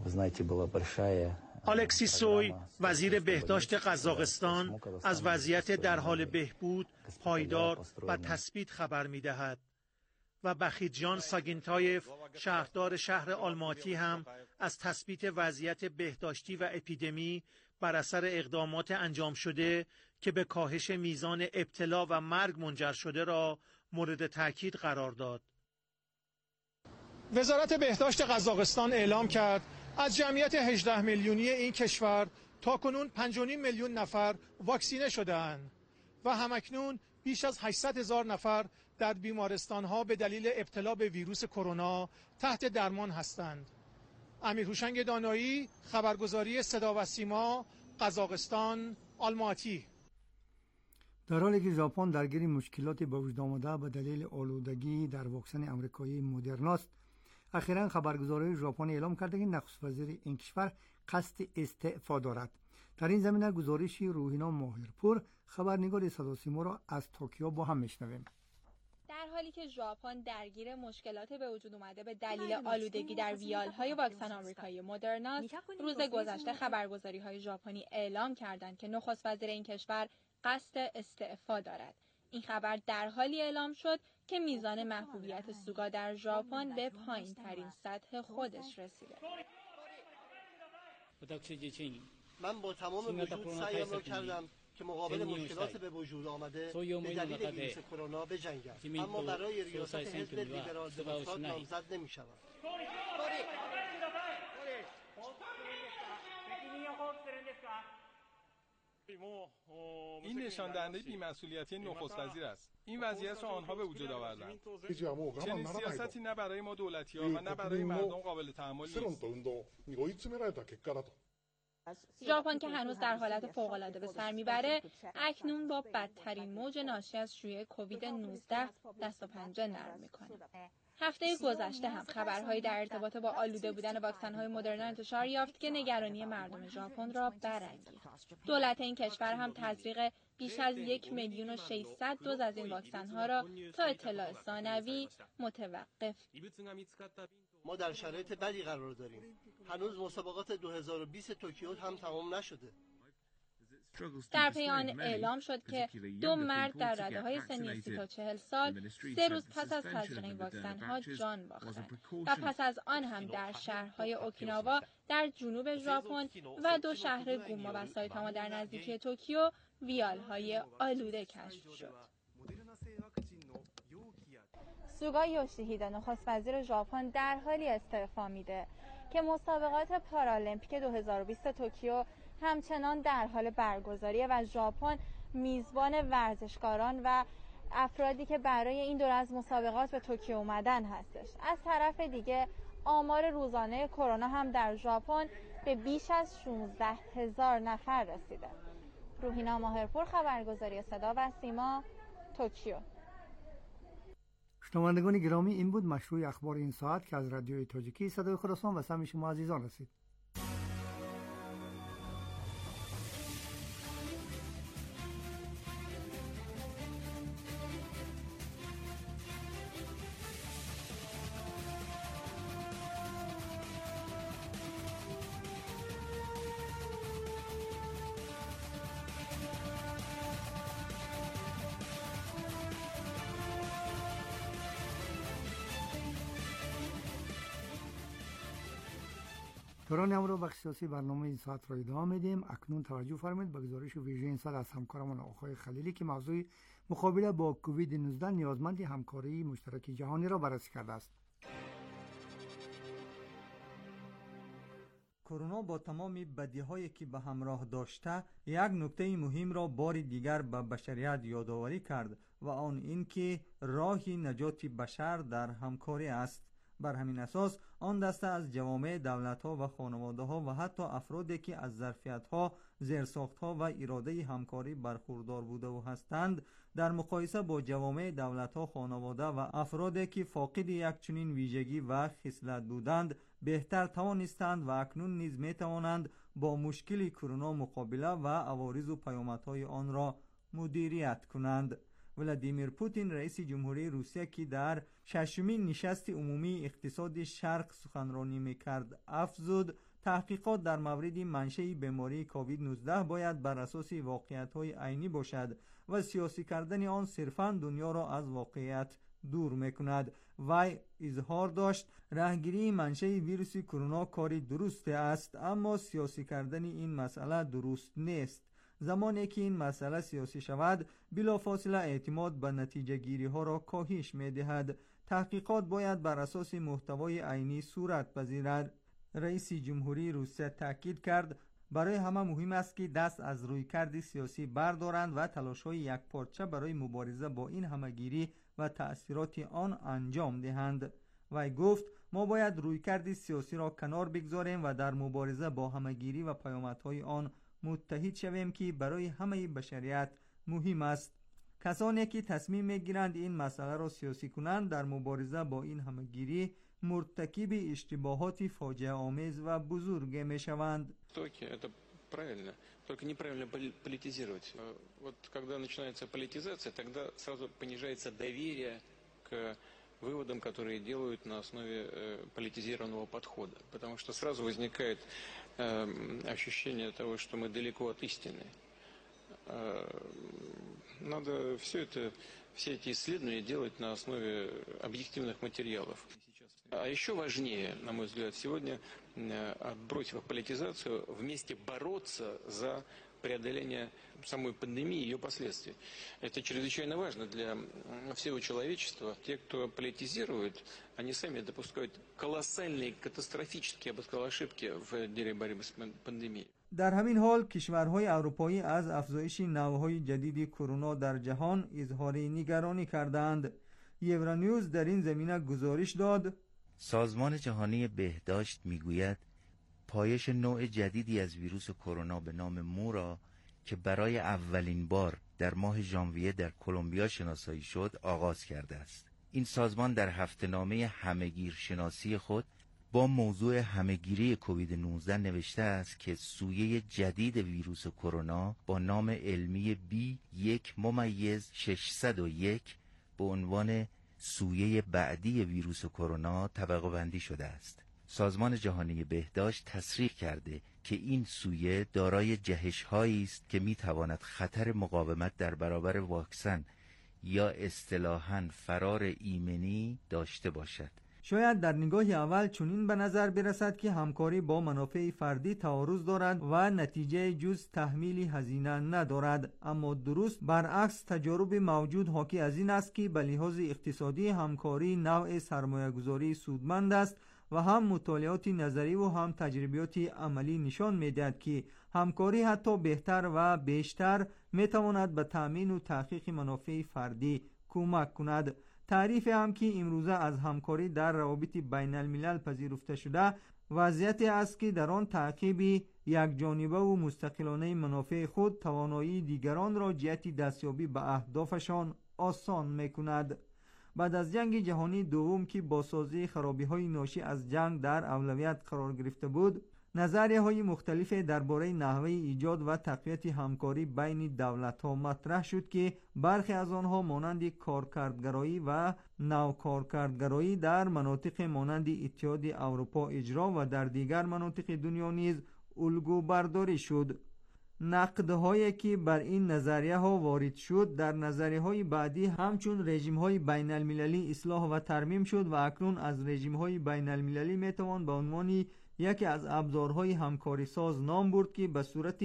الکسی سوی وزیر بهداشت قزاقستان از وضعیت در حال بهبود، پایدار و تثبیت خبر می‌دهد و بخیتجان ساگینتایف شهردار شهر آلماتی هم از تثبیت وضعیت بهداشتی و اپیدمی بر اثر اقدامات انجام شده که به کاهش میزان ابتلا و مرگ منجر شده را مورد تاکید قرار داد. وزارت بهداشت قزاقستان اعلام کرد از جمعیت 18 میلیونی این کشور تاکنون 5.5 میلیون نفر واکسینه شده‌اند و همکنون بیش از 800,000 نفر در بیمارستان‌ها به دلیل ابتلا به ویروس کرونا تحت درمان هستند. امیرهوشنگ دانایی خبرگزاری صدا و سیما قزاقستان، آلماتی. در حالی که ژاپن درگیر مشکلات به وجود آمده به دلیل آلودگی در واکسن آمریکایی مدرنا است، اخیراً خبرگزاری ژاپن اعلام کرده که نخست وزیر این کشور قصد استعفا دارد. در این زمینه گزارشی روحینا ماهرپور خبرنگار صدا و سیما را از توکیو با هم میشنویم. در حالی که ژاپن درگیر مشکلات به وجود اومده به دلیل آلودگی در ویالهای واکسن آمریکایی مدرنا، روز گذشته خبرگزاری‌های ژاپنی اعلام کردند که نخست وزیر این کشور قصد استعفا دارد. این خبر در حالی اعلام شد که میزان محبوبیت سوگا در ژاپن به پایین‌ترین سطح خودش رسیده. من با تمام وجود سعیم را کردم که مقابل مشکلات به وجود آمده به دلیل ویروس کرونا بجنگم، اما برای ریاست حزب لیبرال دموکرات نامزد نمی‌شوم. این نشان دهنده بی‌مسئولیتی نخست وزیر است. این وضعیت را آنها به وجود آوردند. چنین سیاستی نه برای ما دولتی‌ها و نه برای مردم قابل تحمل نیست. ژاپن که هنوز در حالت فوق‌العاده به سر میبره، اکنون با بدترین موج ناشی از شیوع کووید 19 دست و پنجه نرم میکنه. هفته گذشته هم خبرهایی در ارتباط با آلوده بودن واکسن‌های مدرنا انتشار یافت که نگرانی مردم ژاپن را برانگیخت. دولت این کشور هم تزریق بیش از 1,600,000 دوز از این واکسن‌ها را تا اطلاع ثانوی متوقف. ما در شرایط بدی قرار داریم. هنوز مسابقات 2020 توکیو هم تمام نشده. در پی آن اعلام شد که 2 مرد در رده‌های سنی 30 تا 40 سال 3 روز پس از تزریق این واکسن‌ها جان باختند و پس از آن هم در شهرهای اوکیناوا در جنوب ژاپن و 2 شهر گوما و سایتاما در نزدیکی توکیو ویال‌های آلوده کشف شد. سوگا یوشیهیدا نخست وزیر ژاپن در حالی استعفا میده که مسابقات پارالمپیک 2020 توکیو همچنان در حال برگزاریه و ژاپن میزبان ورزشکاران و افرادی که برای این دور از مسابقات به توکیو اومدن هستش. از طرف دیگه آمار روزانه کرونا هم در ژاپن به بیش از 16,000 نفر رسیده. روحینا ماهرپور، خبرگزاری صدا و سیما، توکیو. شنوندگان گرامی، این بود مشروع اخبار این ساعت که از رادیوی تاجیکی صدای خراسان و سمع شما عزیزان رسید. دوران امروز بخش سیاسی برنامه این ساعت را ادامه میدیم. اکنون توجه فرمایید به گزارش ویژه این ساعت از همکارمان آقای خلیلی که موضوع مقابله با کووید 19 نیازمند همکاری مشترک جهانی را بررسی کرده است. کرونا با تمام بدیهایی که به همراه داشته یک نکته مهم را بار دیگر به بشریت یادآوری کرد و آن این که راه نجات بشر در همکاری است. بر همین اساس آن دسته از جوامع، دولت‌ها و خانواده‌ها و حتی افرادی که از ظرفیت‌ها، زیرساخت‌ها و اراده همکاری برخوردار بوده و هستند، در مقایسه با جوامع، دولت‌ها، خانواده و افرادی که فاقد یک چنین ویژگی و خصلت بودند، بهتر توانستند و اکنون نیز می‌توانند با مشکل کرونا مقابله و عوارض و پیامدهای آن را مدیریت کنند. ولادیمیر پوتین رئیس جمهوری روسیه که در 6مین نشست عمومی اقتصاد شرق سخنرانی میکرد افزود تحقیقات در مورد منشأ بیماری کووید 19 باید بر اساس واقعیت‌های عینی باشد و سیاسی کردن آن صرفاً دنیا را از واقعیت دور میکند. وی اظهار داشت راهگیری منشأ ویروس کرونا کاری درست است، اما سیاسی کردن این مسئله درست نیست. زمانی که این مسئله سیاسی شود، بلافاصله اعتماد به نتیجه گیری ها را کاهش می دهد. تحقیقات باید بر اساس محتوای عینی صورت پذیرد. رئیس جمهوری روسیه تاکید کرد برای همه مهم است که دست از رویکرد سیاسی بردارند و تلاش‌های یکپارچه برای مبارزه با این همه‌گیری و تأثیرات آن انجام دهند. وی گفت ما باید رویکرد سیاسی را کنار بگذاریم و در مبارزه با همه‌گیری و پیامدهای آن متحد شویم که برای همه بشریت مهم است. کسانی که تصمیم میگیرند این مسئله را سیاسی کنند در مبارزه با این همه‌گیری مرتکب اشتباهات فاجعه آمیز و بزرگ میشوند. Это правильно, только неправильно политизировать. Вот когда начинается политизация, тогда сразу понижается доверие к выводам, которые делают на основе политизированного подхода, потому что сразу возникает ощущение того, что мы далеко от истины. Надо все эти исследования делать на основе объективных материалов. А еще важнее, на мой взгляд, сегодня, отбросив политизацию, вместе бороться за преодоление самой пандемии и ее последствий. Это чрезвычайно важно для всего человечества. Те, кто политизирует, они сами допускают колоссальные, катастрофические, я бы сказал, ошибки в деле борьбы с пандемией. در همین حال کشورهای اروپایی از افزایش نوع‌های جدید کرونا در جهان اظهار نگرانی کردند. یورانیوز در این زمینه گزارش داد: سازمان جهانی بهداشت میگوید پایش نوع جدیدی از ویروس کرونا به نام مورا که برای اولین بار در ماه ژانویه در کلمبیا شناسایی شد آغاز کرده است. این سازمان در هفته‌نامه همه‌گیر شناسی خود با موضوع همه‌گیری کووید 19 نوشته است که سویه جدید ویروس کرونا با نام علمی B1-601 به عنوان سویه بعدی ویروس کرونا طبقه بندی شده است. سازمان جهانی بهداشت تصریح کرده که این سویه دارای جهش‌هایی است که می‌تواند خطر مقاومت در برابر واکسن یا اصطلاحاً فرار ایمنی داشته باشد. شاید در نگاه اول چنین به نظر برسد که همکاری با منافع فردی تعارض دارد و نتیجه جز تحمیل هزینه ندارد، اما درست برعکس تجارب موجود حاکی از این است که به لحاظ اقتصادی همکاری نوع سرمایه‌گذاری سودمند است و هم مطالعات نظری و هم تجربیات عملی نشان می‌دهد که همکاری حتی بهتر و بیشتر می‌تواند به تأمین و تحقیق منافع فردی کمک کند. تعریف هم که امروزه از همکاری در روابط بین الملل پذیرفته شده وضعیتی است که در آن تعقیب یک جانبه و مستقلانه منافع خود توانایی دیگران را جهت دستیابی به اهدافشان آسان می‌کند. بعد از جنگ جهانی دوم که با سازی خرابی‌های ناشی از جنگ در اولویت قرار گرفته بود، نظریه‌های مختلف درباره نحوه ایجاد و تقویت همکاری بین دولت‌ها مطرح شد که برخی از آنها مانند کارکردگرایی و نوکارکردگرایی در مناطق مانند اتحاد اروپا اجرا و در دیگر مناطق دنیا نیز الگو برداری شد. نقدهایی که بر این نظریه ها وارد شد در نظریه های بعدی همچون رژیم های بین المللی اصلاح و ترمیم شد و اکنون از رژیم های بین المللی میتوان به عنوان یکی از ابزارهای همکاری ساز نام برد که به صورت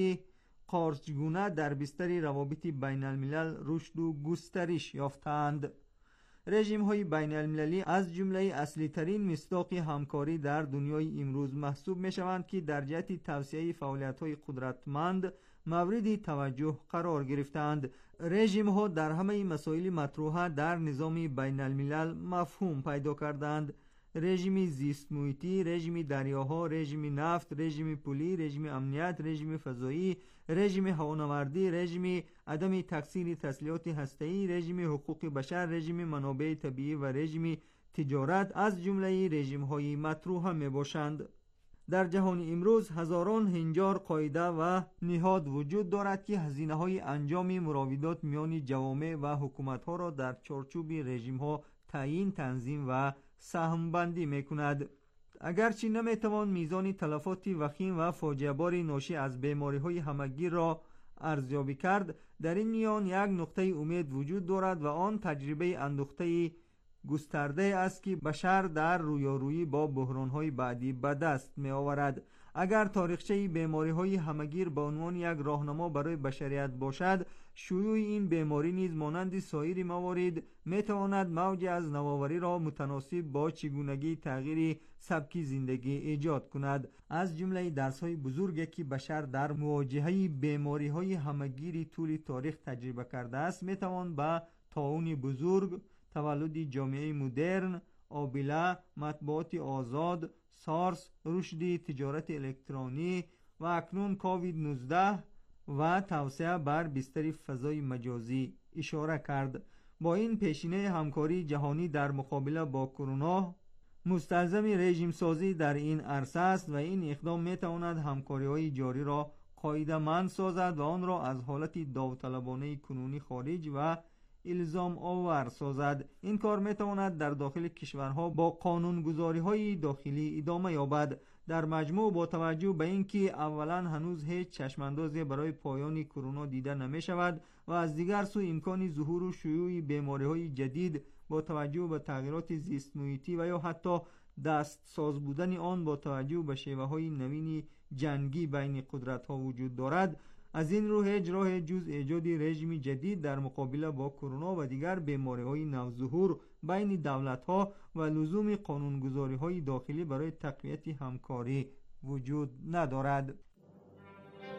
قارچگونه در بستر روابط بین الملل رشد و گسترش یافتند. رژیم های بین المللی از جمله اصلی ترین مصداق همکاری در دنیای امروز محسوب می شوند که در جهت توسعه فعالیت های قدرتمند مورد توجه قرار گرفتند. رژیم ها در همه مسائل مطروحه در نظام بین الملل مفهوم پیدا کردند. رژیم زیست محیطی، رژیم دریاها، رژیم نفت، رژیم پولی، رژیم امنیت، رژیم فضایی، رژیم هوانوردی، رژیم عدم تقسیم تسلیحات هسته‌ای، رژیم حقوق بشر، رژیم منابع طبیعی و رژیم تجارت از جمله رژیم‌های مطروح میباشند. در جهان امروز هزاران هنجار قاعده و نهاد وجود دارد که هزینه‌های انجام مراودات میان جوامع و حکومت‌ها را در چارچوب رژیم‌ها تعیین، تنظیم و سهم بندی میکند. اگرچه نمیتوان میزان تلفات وخیم و فاجعه بار ناشی از بیماری‌های همگیر را ارزیابی کرد، در این میان یک نقطه امید وجود دارد و آن تجربه اندوخته گسترده است که بشر در رویارویی با بحران‌های بعدی به دست می‌آورد. اگر تاریخچه بیماری‌های همگیر به عنوان یک راهنما برای بشریت باشد، شیوع این بیماری نیز مانند سایر موارد میتواند موج از نوآوری را متناسب با چگونگی تغییر سبک زندگی ایجاد کند. از جمله درس‌های بزرگی که بشر در مواجهه بیماری‌های همگیر طول تاریخ تجربه کرده است میتوان به طاعون بزرگ، تولد جامعه مدرن، آبله، مطبوعات آزاد، سارس، رشد تجارت الکترونی و اکنون کووید 19 و توسعه بر بستر فضای مجازی اشاره کرد. با این پیشینه همکاری جهانی در مقابله با کرونا مستلزم رژیم سازی در این عرصه است و این اقدام میتواند همکاری‌های جاری را قاعده‌مند سازد و آن را از حالت داوطلبانه کنونی خارج و الزام آور سازد. این کار میتواند در داخل کشورها با قانونگذاری‌های داخلی ادامه یابد. در مجموع با توجه به اینکه اولا هنوز هیچ چشماندازی برای پایان کرونا دیده نمی شود و از دیگر سو امکان ظهور و شیوع بیماری‌های جدید با توجه به تغییرات زیست محیطی و یا حتی دست ساز بودن آن با توجه به شیوه‌های نوین جنگی بین قدرت‌ها وجود دارد، از این رو هیچ راه جز ایجاد رژیم جدید در مقابله با کرونا و دیگر بیماری‌های نوظهور بین دولت‌ها و لزوم قانونگذاری‌های داخلی برای تقویت همکاری وجود ندارد.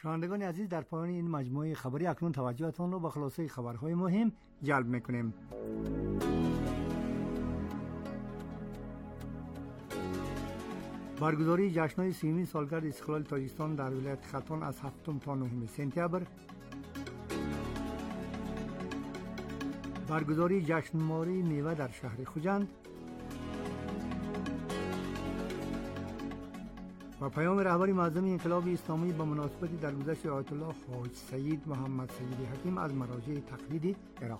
شنوندگان عزیز، در پایان این مجموعه خبری اکنون توجهتان را به خلاصه خبرهای مهم جلب می‌کنیم. برگزاری جشن‌های 30 سالگرد استقلال تاجیکستان در ولایت خلتان از 7 تا 9 سپتامبر. برگزاری جشنواره میوه در شهر خوجند. و پیام رهبر معظم انقلاب اسلامی به مناسبت درگذشت آیت الله حاج سید محمد سید حکیم از مراجع تقلیدی عراق.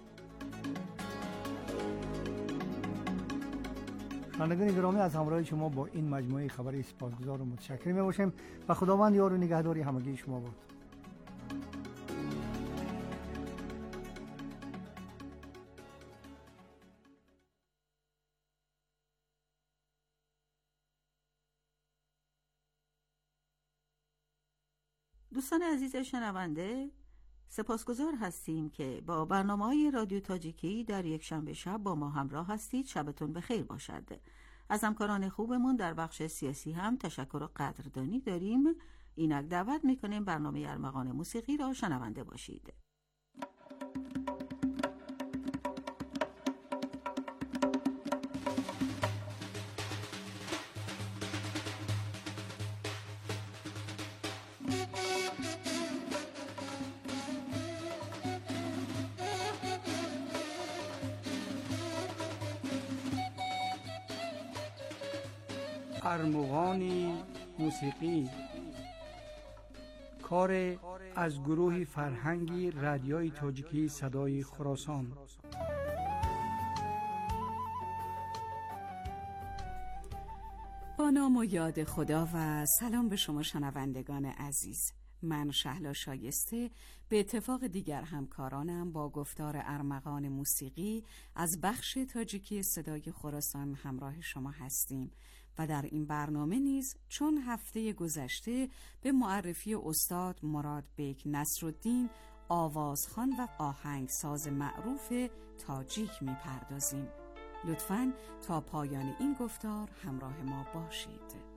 شنوندگان گرامی، از همراهی شما با این مجموعه خبری سپاسگزار و متشکر میباشیم و خداوند یار و نگهداری همگی شما باد. دوستان عزیز شنونده، سپاسگزار هستیم که با برنامه‌های رادیو تاجیکی در یک شنبه شب با ما همراه هستید. شبتون بخیر باشد. از همکاران خوبمون در بخش سیاسی هم تشکر و قدردانی داریم. اینک دعوت میکنیم برنامه ارمغان موسیقی را شنونده باشید. ارمغان موسیقی، کار از گروه فرهنگی رادیوی تاجیکی صدای خراسان. با نام و یاد خدا و سلام به شما شنوندگان عزیز. من شهلا شایسته به اتفاق دیگر همکارانم با گفتار ارمغان موسیقی از بخش تاجیکی صدای خراسان همراه شما هستیم و در این برنامه نیز چون هفته گذشته به معرفی استاد مراد بیک نصرالدین، آوازخوان و آهنگساز معروف تاجیک می‌پردازیم. لطفاً تا پایان این گفتار همراه ما باشید.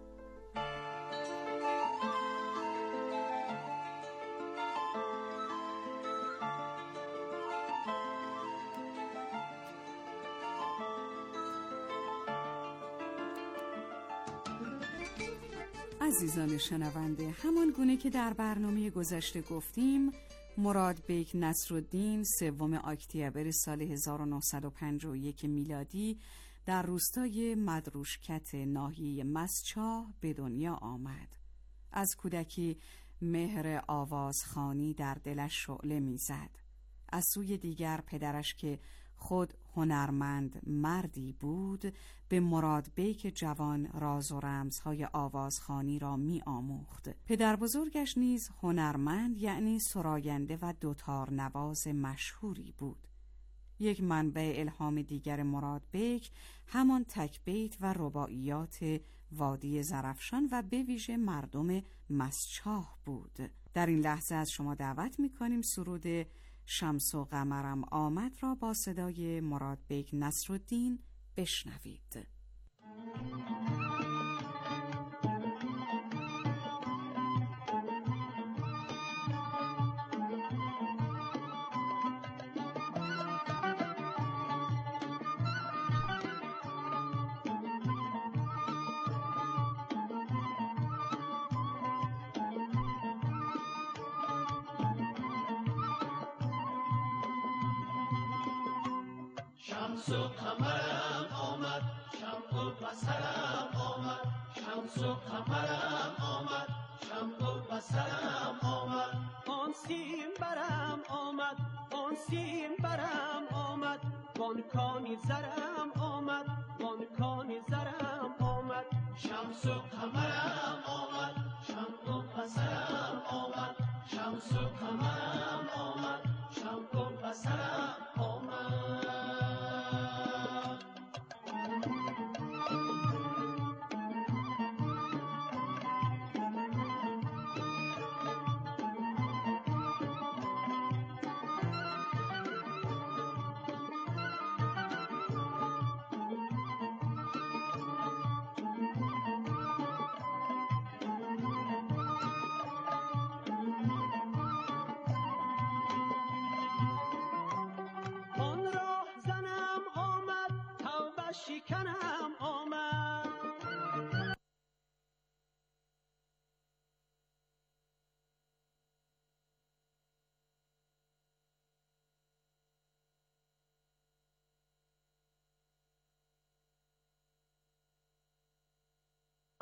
عزیزان شنونده، همان گونه که در برنامه گذشته گفتیم، مراد بیک نصرالدین 3 اکتبر سال 1951 میلادی در روستای مدروشکت ناحیه مسچاه به دنیا آمد. از کودکی مهر آوازخوانی در دلش شعله می‌زد. از سوی دیگر پدرش که خود هنرمند مردی بود، به مراد بیک جوان راز و رمزهای آوازخوانی را می آموخت. پدر بزرگش نیز هنرمند یعنی سراینده و دوتار نواز مشهوری بود. یک منبع الهام دیگر مراد بیک همان تکبیت و رباعیات وادی زرفشان و به ویژه مردم مسچاه بود. در این لحظه از شما دعوت می کنیم سرود شمس و قمرم آمد را با صدای مراد بیک نصرالدین بشنوید. شمس و قمرم آمد، شمع و بصرم آمد، شمس و قمرم آمد، شمع و بصرم آمد. آن سیم برم آمد، آن سیم برم آمد، وان کانی زرم آمد، وان کانی زرم آمد. شمس و قمرم آمد، شمع و بصرم آمد، شمس و قمرم آمد، شمع و بصرم آمد.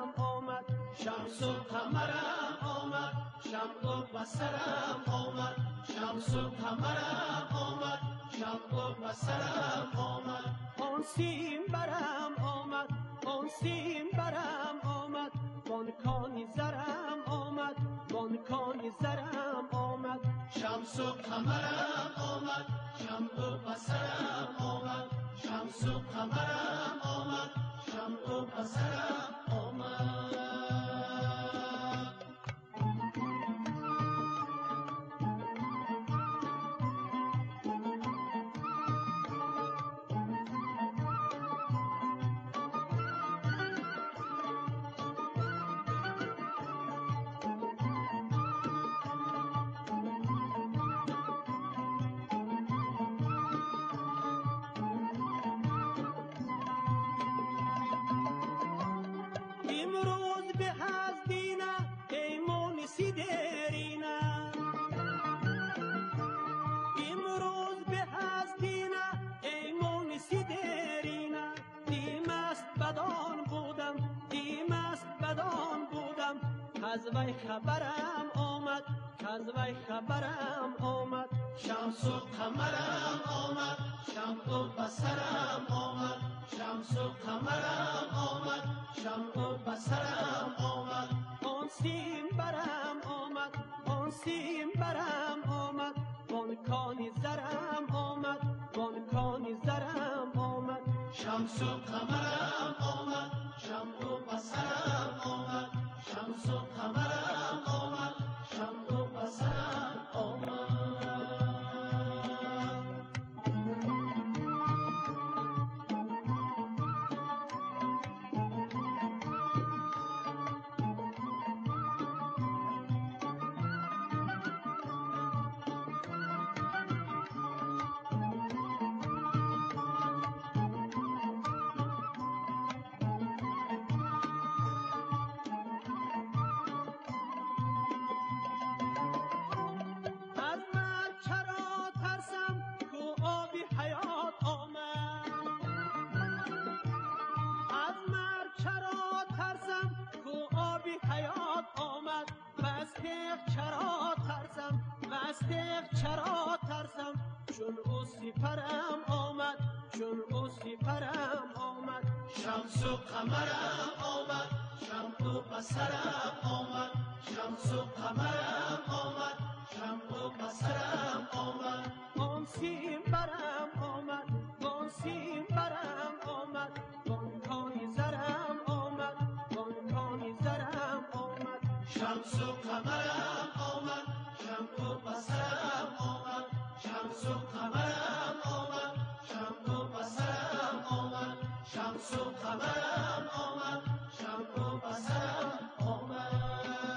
آمد شمس و قمرم آمد شمع و بصرم آمد شمس و قمرم آمد شمع و بصرم آمد آن سیم برم آمد آن سیم برم آمد بانکانی زرم آمد بانکانی زرم آمد شمس و قمرم آمد شمع و بصرم آمد شمس و قمرم آمد شمع و بصرم آمد از وی خبرم آمد از وی خبرم آمد شمس و قمرم آمد شمع و بصرم آمد شمس و قمرم آمد شمع و بصرم آمد آن سیم برم آمد آن سیم برم آمد بانکانی زرم آمد بانکانی زرم آمد شمس و قمرم آمد شمع و بصرم آمد شمس و قمرم آمد شمع و بصرم آمد چرا ترسم چون او سپرم آمد چون او سپرم آمد شمس و قمرم آمد شمع و بصرم آمد شمس و قمرم آمد شمع و بصرم آمد آن سیم برم آمد آن سیم برم آمد بانکانی زرم آمد بانکانی زرم آمد شمس و قمرم آمد شمع و بصرم آمد شمس و قمرم آمد شمع و بصرم آمد شمس و قمرم آمد شمع و بصرم آمد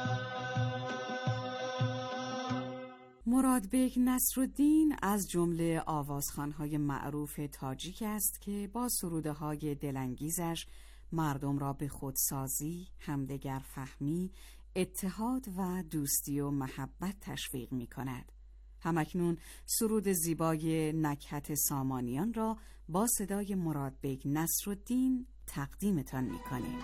مراد بیگ نصرالدین از جمله آوازخوان‌های معروف تاجیک است که با سروده‌های دلانگیزش مردم را به خودسازی، همدیگر فهمی، اتحاد و دوستی و محبت تشویق می کند. همکنون سرود زیبای نکهت سامانیان را با صدای مراد بیگ نصرالدین تقدیمتان می کنیم.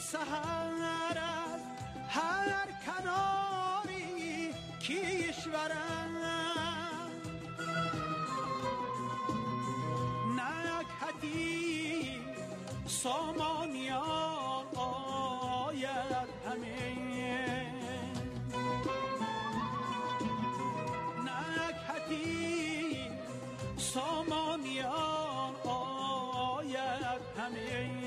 سحر از هر کناری کشورم نکهتی سامانیان آید همه نکهتی سامانیان آید همه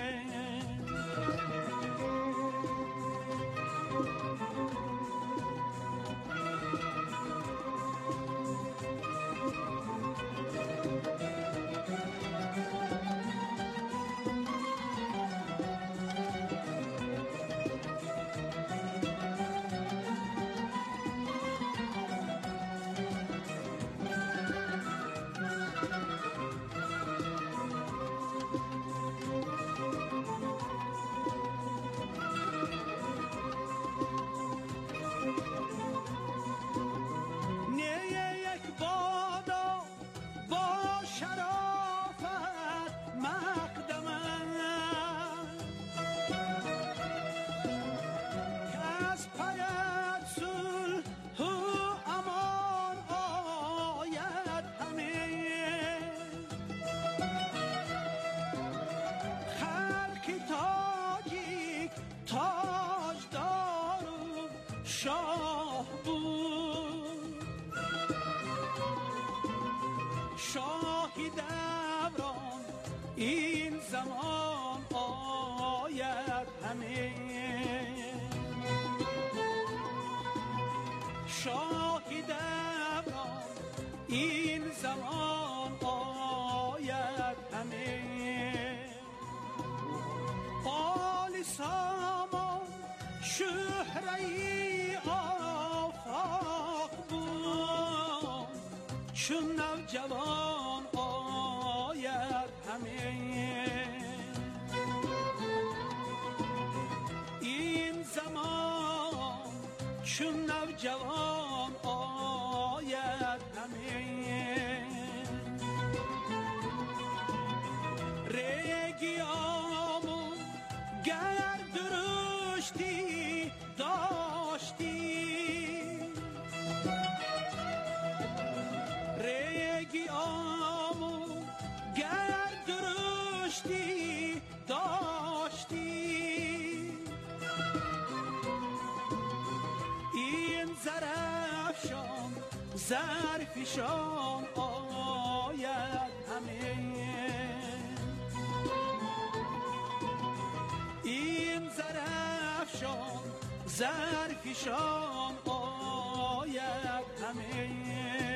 شاه بود شاهی دوران این زمان آید همه شاهی دوران این زمان آید همه آل سامان شهرهی آفاق بود چون نوجوان آید همه این زمان چون نوجوان آید همه رگیامون گر درشتی داشتی رگیامون گر درشتی داشتی این زرفشان زرفشان آید همه این زرفشان زرفشان آید همه.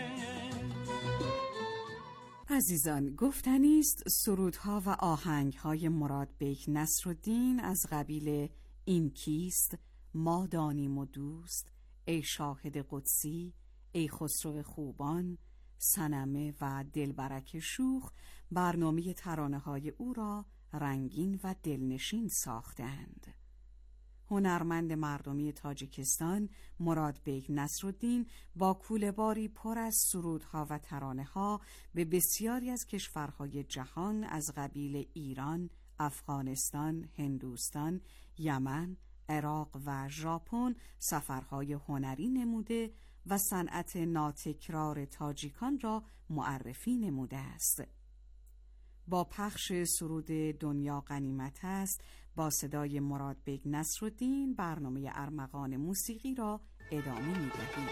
عزیزان، گفتنی است سرودها و آهنگهای مراد بیک نصرالدین از قبیل این کیست، ما دانیم و دوست، ای شاهد قدسی، ای خسرو خوبان، صنمه و دلبرک شوخ برنامه ترانه‌های او را رنگین و دلنشین ساختند. هنرمند مردمی تاجیکستان مراد بیک نصرالدین با کوله‌باری پر از سرودها و ترانه‌ها به بسیاری از کشورهای جهان از قبیل ایران، افغانستان، هندوستان، یمن، عراق و ژاپن سفرهای هنری نموده و صنعت ناتکرار تاجیکان را معرفی نموده است. با پخش سرود دنیا غنیمت است با صدای مراد بیک نصرالدین برنامه ارمغان موسیقی را ادامه می‌دهیم.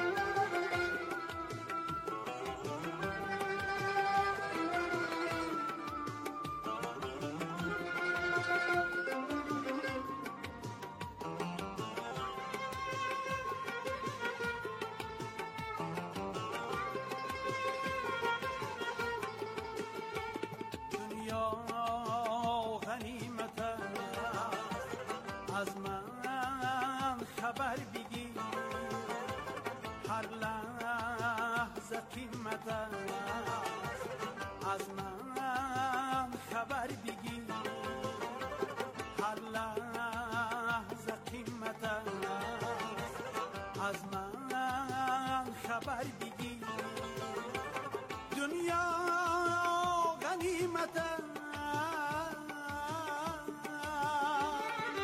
از من خبر بگیر هر لحظه قیمت است از من خبر بگیر هر لحظه قیمت است از من خبر بگیر دنیا غنیمت است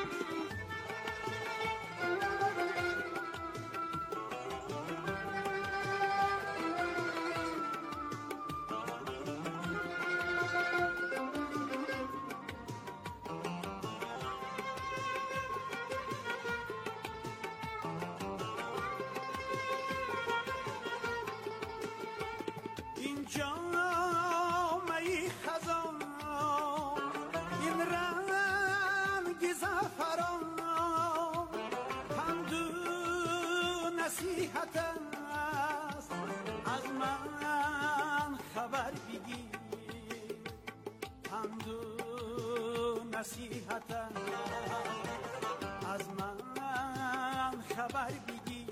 نصیحتم از من خبر بگی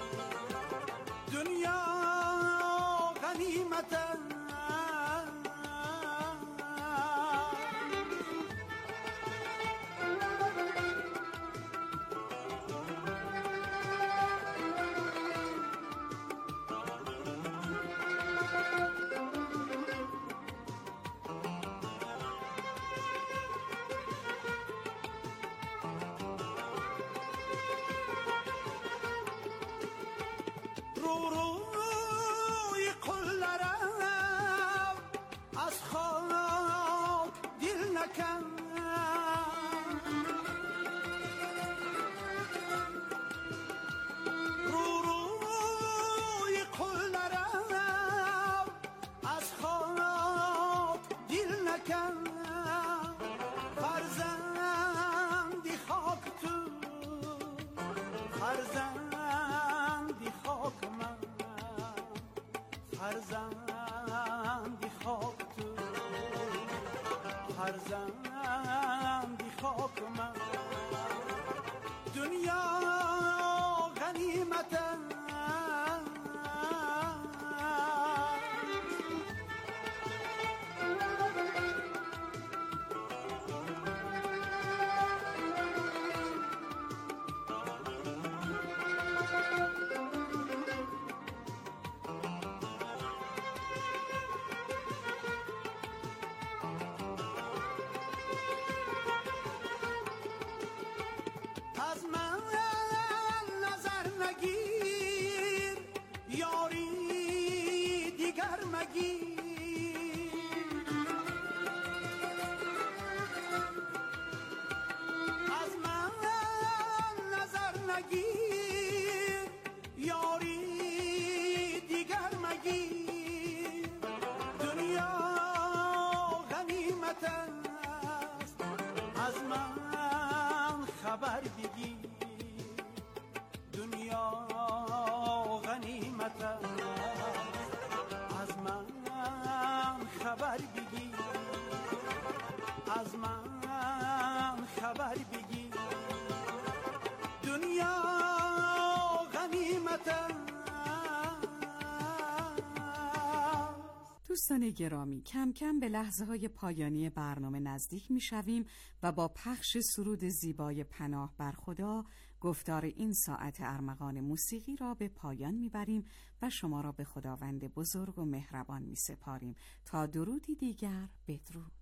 دنیا غنیمتم روی قلرم از خاک دل نکن روی قلرم از خاک دل نکن فرزندی خاک تو فرزندی خاک من فرزندی خاک تو فرزندی خاک من دنیا غنیمتم از من نظر نگیر یاری دیگر مگیر از من نظر نگیر یاری دیگر مگیر دنیا غنیمت است از من خبر بگیر دنیا غنیمت است از من خبر بگیر از من خبر بگیر دنیا غنیمت است. دوستان گرامی، کم کم به لحظه های پایانی برنامه نزدیک می شویم و با پخش سرود زیبای پناه بر خدا گفتار این ساعت ارمغان موسیقی را به پایان می بریم و شما را به خداوند بزرگ و مهربان می سپاریم تا درودی دیگر. بدرود.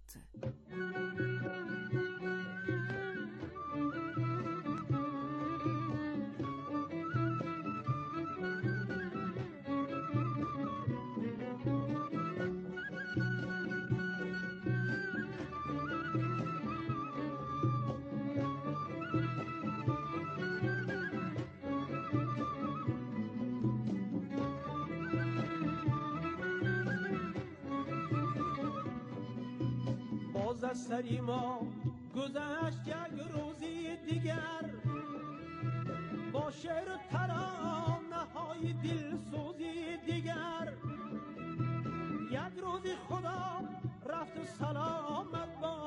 از سری ما گذشت یک روزی دیگر با شعر و ترانه های دلسوزی دیگر یک روزی خدا رفت و سلامت با